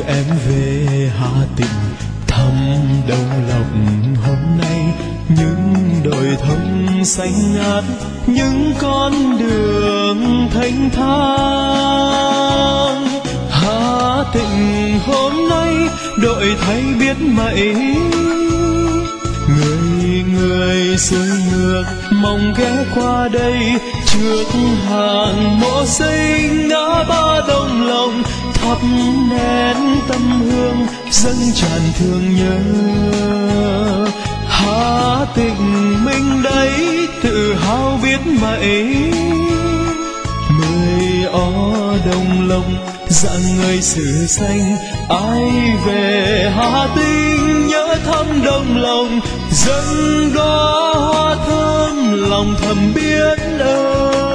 em về Hà Tĩnh thăm đồng lòng. Hôm nay những đồi thông xanh ngát, những con đường thanh thang. Hà Tĩnh hôm nay đổi thay biết mấy, người người xuôi ngược mong ghé qua đây. Trước hàng mộ sinh ngã ba Đồng Lòng, thắp nén tâm hương dâng tràn thương nhớ. Hà Tĩnh mình đây tự hào biết mấy, mười ó Đồng Lòng dạng người xứ xanh. Ai về Hà Tĩnh nhớ thăm Đồng Lòng, dâng đóa hoa thơm lòng thầm biết ơn.